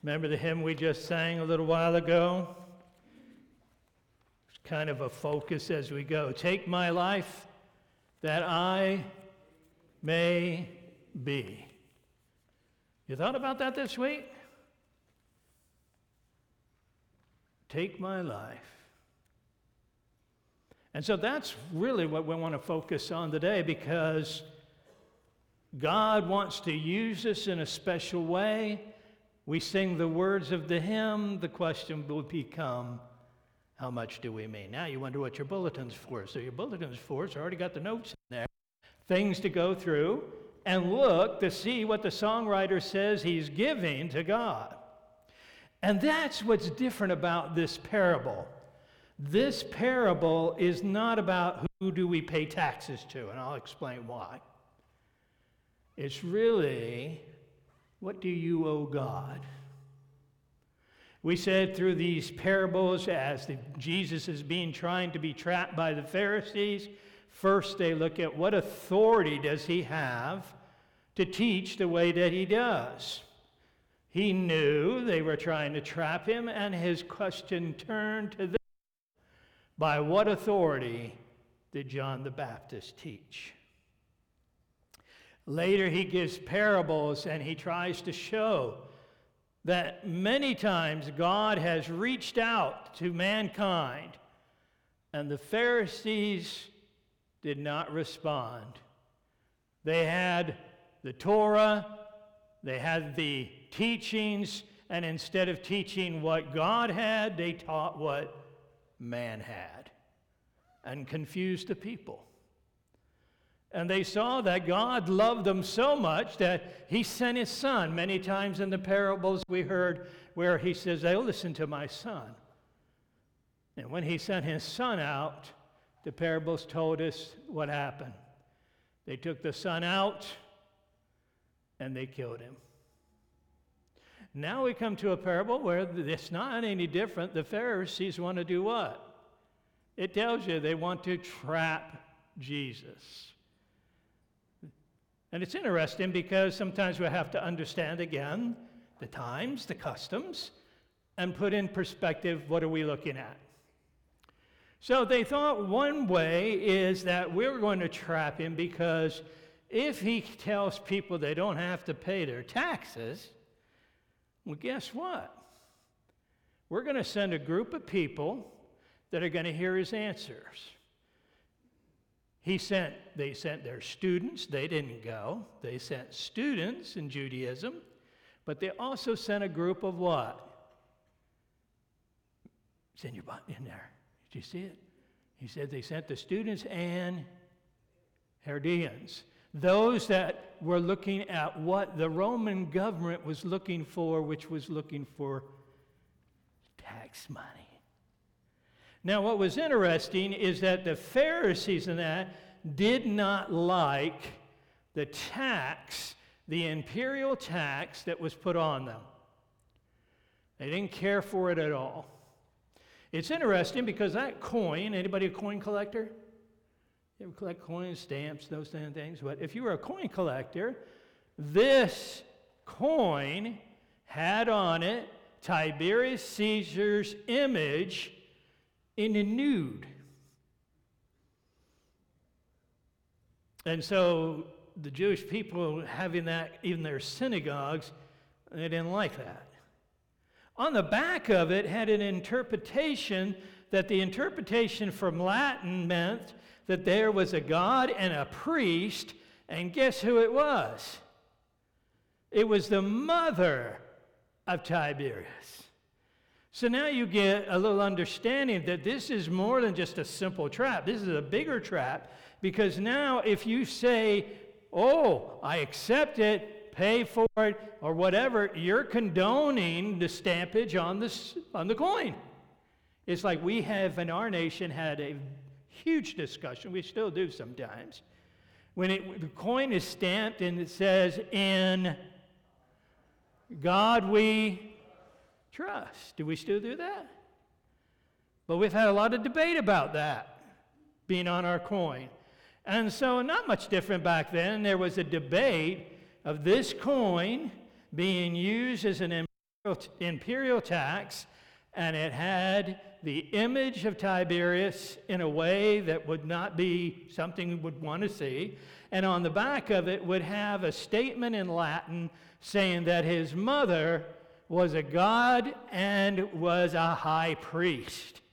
Remember the hymn we just sang a little while ago? It's kind of a focus as we go. Take my life that I may be. You thought about that this week? Take my life. And so that's really what we want to focus on today, because God wants to use us in a special way. We sing the words of the hymn. The question will become, how much do we mean? Now you wonder what your bulletin's for. So your bulletin's for, so I already got the notes in there. Things to go through and look to see what the songwriter says he's giving to God. And that's what's different about this parable. This parable is not about who do we pay taxes to, and I'll explain why. It's really, what do you owe God? We said through these parables, as Jesus is trying to be trapped by the Pharisees, first they look at what authority does he have to teach the way that he does. He knew they were trying to trap him, and his question turned to them. By what authority did John the Baptist teach? Later he gives parables, and he tries to show that many times God has reached out to mankind, and the Pharisees did not respond. They had the Torah, they had the teachings, and instead of teaching what God had, they taught what man had, and confused the people. And they saw that God loved them so much that he sent his son. Many times in the parables we heard where he says, "Oh, listen to my son." And when he sent his son out, the parables told us what happened. They took the son out and they killed him. Now we come to a parable where it's not any different. The Pharisees want to do what? It tells you they want to trap Jesus. And it's interesting because sometimes we have to understand again the times, the customs, and put in perspective what are we looking at. So they thought one way is that we're going to trap him because if he tells people they don't have to pay their taxes, well, guess what? We're going to send a group of people that are going to hear his answers. They sent their students. They didn't go. They sent students in Judaism, but they also sent a group of what? It's in your button in there. Did you see it? He said they sent the students and Herodians, those that were looking at what the Roman government was looking for, which was looking for tax money. Now, what was interesting is that the Pharisees and that did not like the tax, the imperial tax that was put on them. They didn't care for it at all. It's interesting because that coin, anybody a coin collector? You ever collect coins, stamps, those kind of things? But if you were a coin collector, this coin had on it Tiberius Caesar's image in a nude. And so the Jewish people having that in their synagogues, they didn't like that. On the back of it had an interpretation that the interpretation from Latin meant that there was a god and a priest, and guess who it was? It was the mother of Tiberius. So now you get a little understanding that this is more than just a simple trap. This is a bigger trap, because now if you say, "Oh, I accept it, pay for it," or whatever, you're condoning the stampage on the coin. It's like we have in our nation had a huge discussion, we still do sometimes, when the coin is stamped and it says, "In God we trust." Do we still do that? But we've had a lot of debate about that being on our coin. And so not much different back then. There was a debate of this coin being used as an imperial tax, and it had the image of Tiberius in a way that would not be something you would want to see. And on the back of it would have a statement in Latin saying that his mother was a god and was a high priest.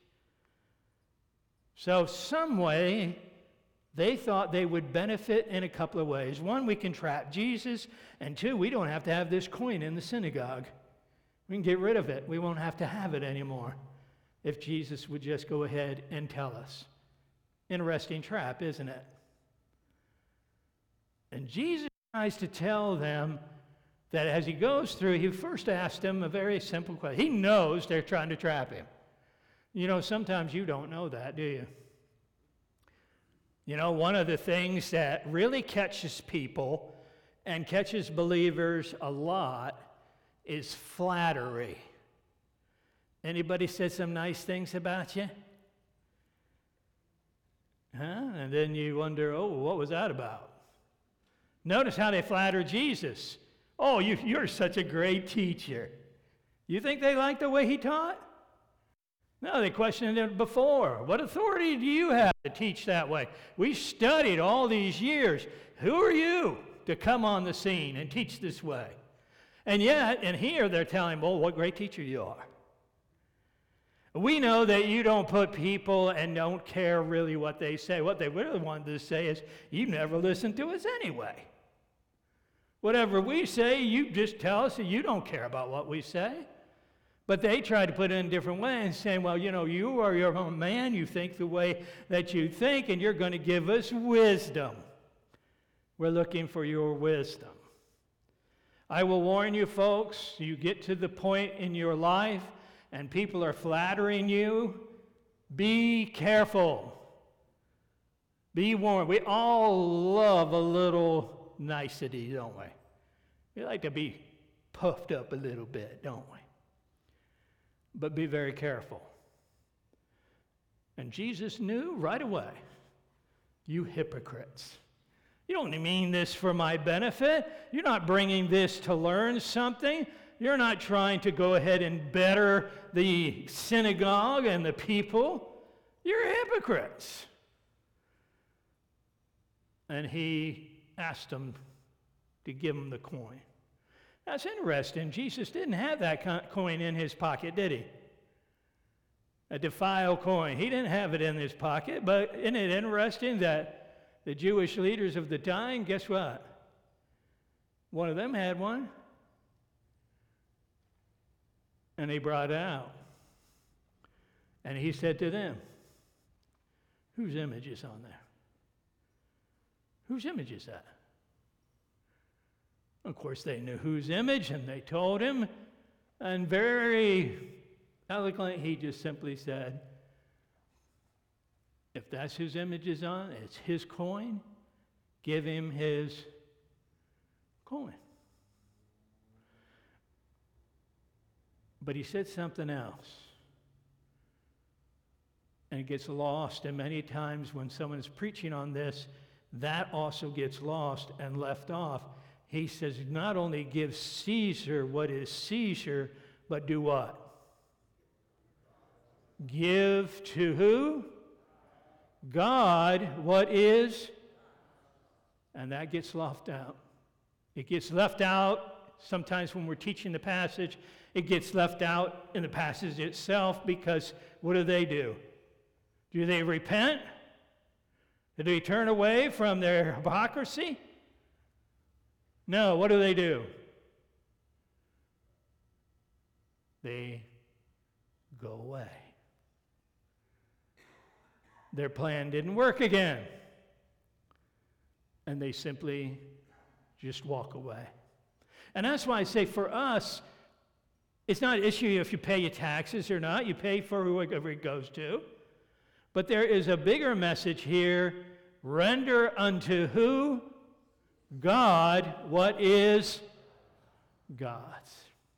So some way, they thought they would benefit in a couple of ways. One, we can trap Jesus, and two, we don't have to have this coin in the synagogue. We can get rid of it. We won't have to have it anymore if Jesus would just go ahead and tell us. Interesting trap, isn't it? And Jesus tries to tell them that as he goes through, he first asked them a very simple question. He knows they're trying to trap him. You know, sometimes you don't know that, do you? You know, one of the things that really catches people and catches believers a lot is flattery. Anybody said some nice things about you? And then you wonder, oh, what was that about? Notice how they flatter Jesus. Oh, you're such a great teacher. You think they liked the way he taught? No, they questioned it before. What authority do you have to teach that way? We studied all these years. Who are you to come on the scene and teach this way? And yet, in here, they're telling, well, what great teacher you are. We know that you don't put people and don't care really what they say. What they really wanted to say is, you never listen to us anyway. Whatever we say, you just tell us that you don't care about what we say. But they try to put it in a different way and saying, well, you know, you are your own man. You think the way that you think, and you're going to give us wisdom. We're looking for your wisdom. I will warn you, folks, you get to the point in your life and people are flattering you, be careful. Be warned. We all love a little nicety, don't we? We like to be puffed up a little bit, don't we? But be very careful. And Jesus knew right away, you hypocrites. You don't mean this for my benefit. You're not bringing this to learn something. You're not trying to go ahead and better the synagogue and the people. You're hypocrites. And he asked them to give him the coin. That's interesting. Jesus didn't have that coin in his pocket, did he? A defiled coin. He didn't have it in his pocket, but isn't it interesting that the Jewish leaders of the time, guess what? One of them had one. And they brought it out. And he said to them, whose image is on there? Whose image is that? Of course, they knew whose image, and they told him. And very eloquently, he just simply said, if that's whose image is on, it's his coin, give him his coin. But he said something else. And it gets lost, and many times when someone is preaching on this, that also gets lost and left off. He says, not only give Caesar what is Caesar, but do what? Give to who? God what is? And that gets left out. It gets left out sometimes when we're teaching the passage. It gets left out in the passage itself because what do? Do they repent? Do they turn away from their hypocrisy? No, what do? They go away. Their plan didn't work again. And they simply just walk away. And that's why I say for us, it's not an issue if you pay your taxes or not. You pay for whoever it goes to. But there is a bigger message here. Render unto who? God what is God's.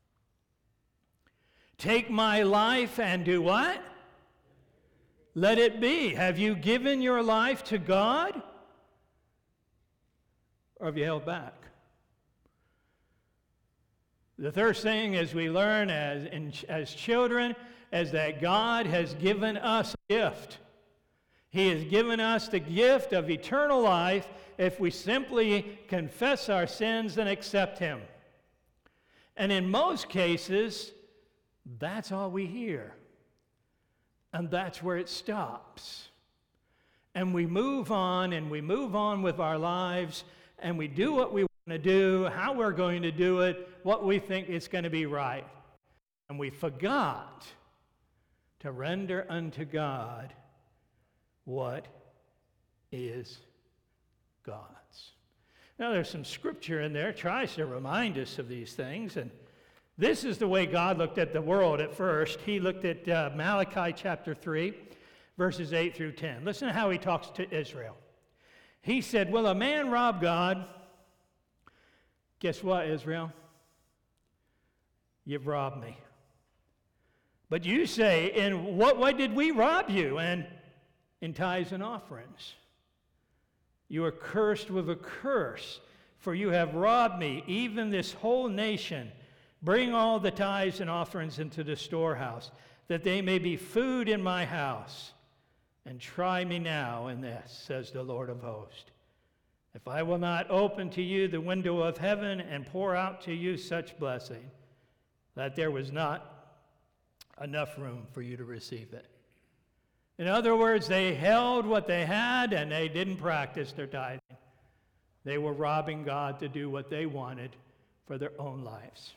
Take my life and do what? Let it be. Have you given your life to God? Or have you held back? The third thing is we learn as children is that God has given us a gift. He has given us the gift of eternal life if we simply confess our sins and accept Him. And in most cases, that's all we hear. And that's where it stops. And we move on, and we move on with our lives, and we do what we want to do, how we're going to do it, what we think is going to be right. And we forgot to render unto God what is God's. Now, there's some scripture in there, tries to remind us of these things, and this is the way God looked at the world at first. He looked at Malachi chapter 3, verses 8 through 10. Listen to how he talks to Israel. He said, will a man rob God? Guess what, Israel? You've robbed me. But you say, in what way did we rob you? And in tithes and offerings. You are cursed with a curse, for you have robbed me, even this whole nation. Bring all the tithes and offerings into the storehouse, that they may be food in my house. And try me now in this, says the Lord of hosts. If I will not open to you the window of heaven and pour out to you such blessing, that there was not enough room for you to receive it. In other words, they held what they had and they didn't practice their tithing. They were robbing God to do what they wanted for their own lives.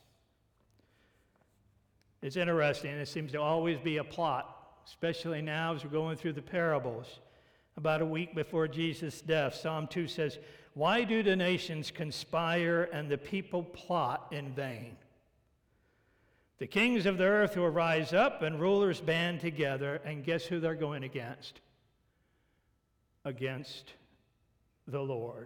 It's interesting. It seems to always be a plot, especially now as we're going through the parables. About a week before Jesus' death, Psalm 2 says, why do the nations conspire and the people plot in vain? The kings of the earth will rise up and rulers band together, and guess who they're going against? Against the Lord.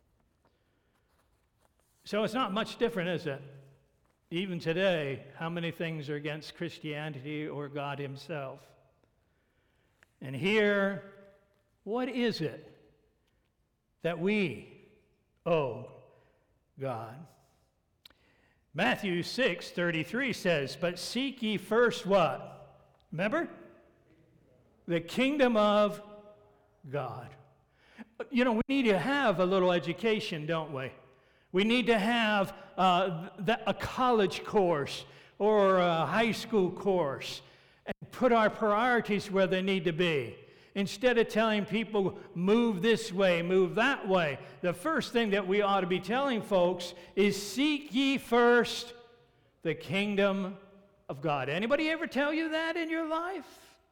So it's not much different, is it? Even today, how many things are against Christianity or God Himself? And here, what is it that we owe God? Matthew 6:33 says, but seek ye first what? Remember? The kingdom of God. You know, we need to have a little education, don't we? We need to have a college course or a high school course and put our priorities where they need to be. Instead of telling people, move this way, move that way, the first thing that we ought to be telling folks is seek ye first the kingdom of God. Anybody ever tell you that in your life?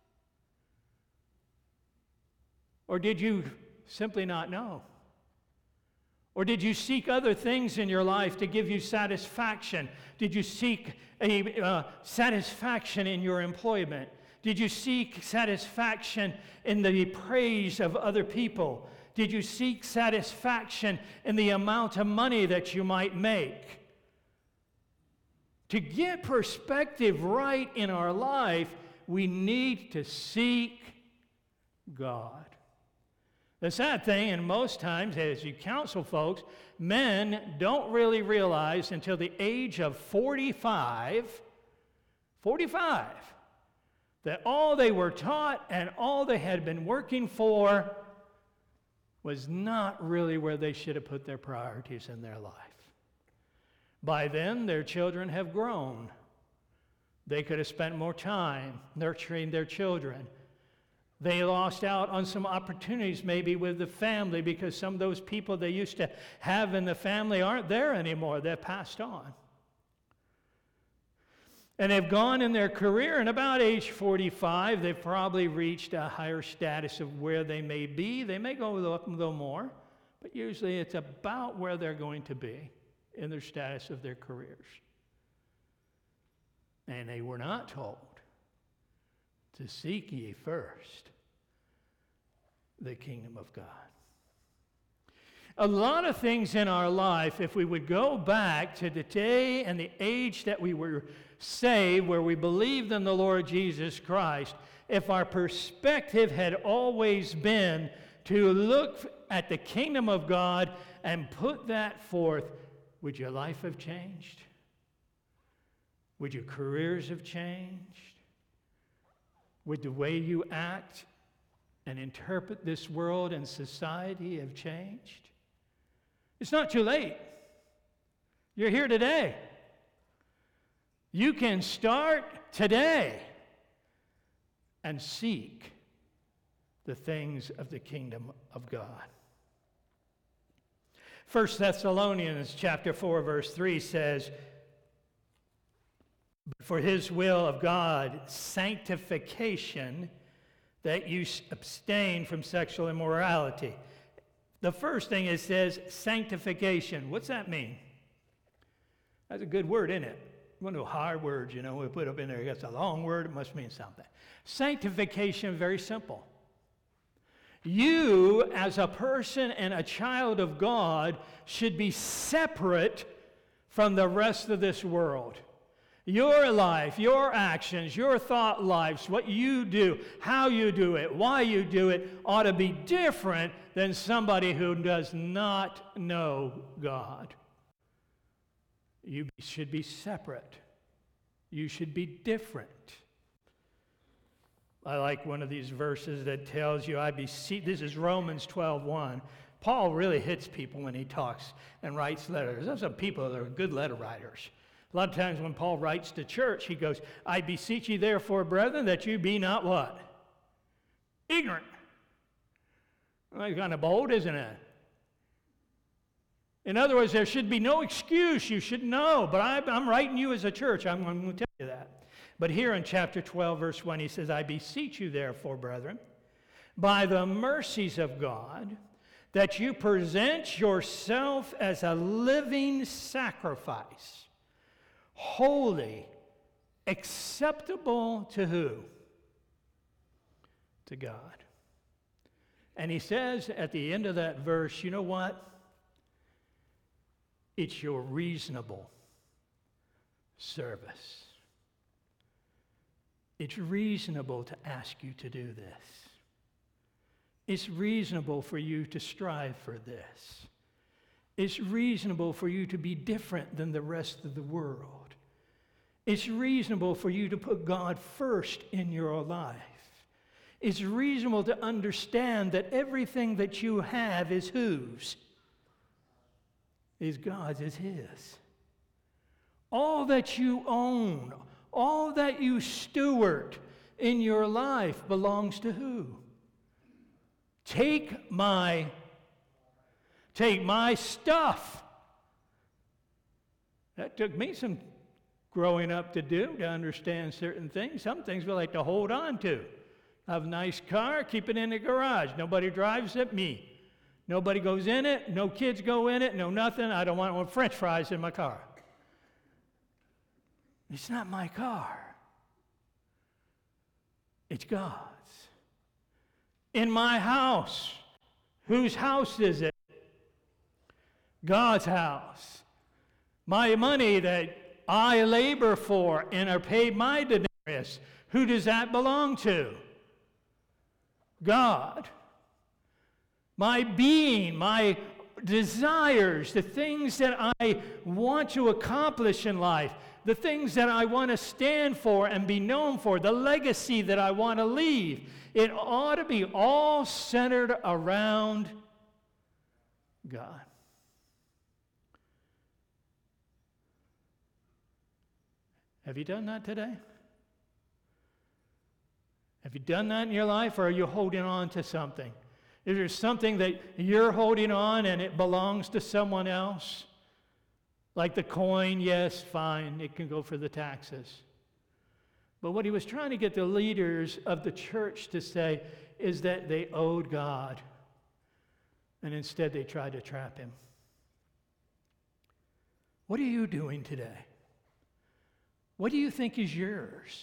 Or did you simply not know? Or did you seek other things in your life to give you satisfaction? Did you seek a satisfaction in your employment? Did you seek satisfaction in the praise of other people? Did you seek satisfaction in the amount of money that you might make? To get perspective right in our life, we need to seek God. The sad thing, and most times as you counsel folks, men don't really realize until the age of 45, that all they were taught and all they had been working for was not really where they should have put their priorities in their life. By then, their children have grown. They could have spent more time nurturing their children. They lost out on some opportunities maybe with the family because some of those people they used to have in the family aren't there anymore. They've passed on. And they've gone in their career, and about age 45, they've probably reached a higher status of where they may be. They may go up a little more, but usually it's about where they're going to be in their status of their careers. And they were not told to seek ye first the kingdom of God. A lot of things in our life, if we would go back to the day and the age that we were saved, where we believed in the Lord Jesus Christ, if our perspective had always been to look at the kingdom of God and put that forth, would your life have changed? Would your careers have changed? Would the way you act and interpret this world and society have changed? It's not too late. You're here today. You can start today and seek the things of the kingdom of God. 1 Thessalonians chapter 4, verse 3 says, "For his will of God, sanctification, that you abstain from sexual immorality." The first thing it says, sanctification. What's that mean? That's a good word, isn't it? One of those hard words, we put up in there. It's a long word. It must mean something. Sanctification, very simple. You, as a person and a child of God, should be separate from the rest of this world. Your life, your actions, your thought lives, what you do, how you do it, why you do it, ought to be different than somebody who does not know God. You should be separate. You should be different. I like one of these verses that tells you, I beseech, this is Romans 12:1. Paul really hits people when he talks and writes letters. There's some people that are good letter writers. A lot of times when Paul writes to church, he goes, "I beseech you therefore, brethren, that you be not" what? Ignorant. Well, that's kind of bold, isn't it? In other words, there should be no excuse. You should know. But I'm writing you as a church. I'm going to tell you that. But here in chapter 12, verse 1, he says, "I beseech you therefore, brethren, by the mercies of God, that you present yourself as a living sacrifice, holy, acceptable to who? To God." And he says at the end of that verse, you know what? It's your reasonable service. It's reasonable to ask you to do this. It's reasonable for you to strive for this. It's reasonable for you to be different than the rest of the world. It's reasonable for you to put God first in your life. It's reasonable to understand that everything that you have is whose? Is God's, is His. All that you own, all that you steward in your life belongs to who? Take my stuff. That took me some growing up to do, to understand certain things. Some things we like to hold on to. I have a nice car, keep it in the garage. Nobody drives it, me. Nobody goes in it, no kids go in it, no nothing. I don't want French fries in my car. It's not my car. It's God's. In my house. Whose house is it? God's house. My money that I labor for and are paid my denarius. Who does that belong to? God. My being, my desires, the things that I want to accomplish in life, the things that I want to stand for and be known for, the legacy that I want to leave, it ought to be all centered around God. Have you done that today? Have you done that in your life, or are you holding on to something? Is there something that you're holding on and it belongs to someone else? Like the coin, yes, fine, it can go for the taxes. But what he was trying to get the leaders of the church to say is that they owed God, and instead they tried to trap him. What are you doing today? What do you think is yours?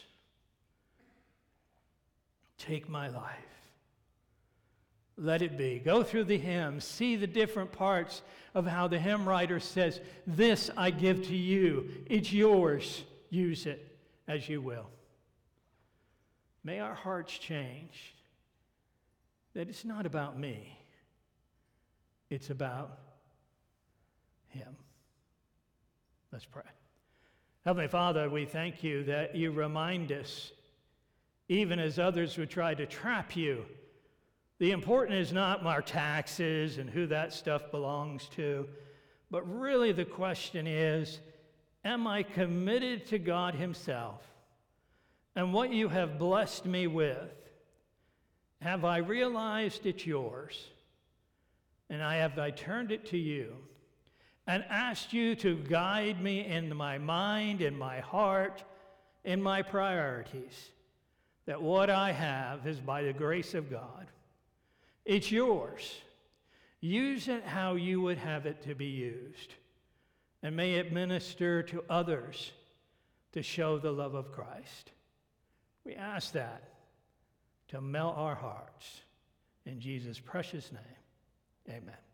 Take my life. Let it be. Go through the hymns. See the different parts of how the hymn writer says, "This I give to you. It's yours. Use it as you will." May our hearts change. That it's not about me. It's about Him. Let's pray. Heavenly Father, we thank you that you remind us, even as others would try to trap you, the important is not our taxes and who that stuff belongs to, but really the question is, am I committed to God himself and what you have blessed me with? Have I realized it's yours? And have I turned it to you and asked you to guide me in my mind, in my heart, in my priorities, that what I have is by the grace of God. It's yours. Use it how you would have it to be used. And may it minister to others to show the love of Christ. We ask that to melt our hearts. In Jesus' precious name, amen.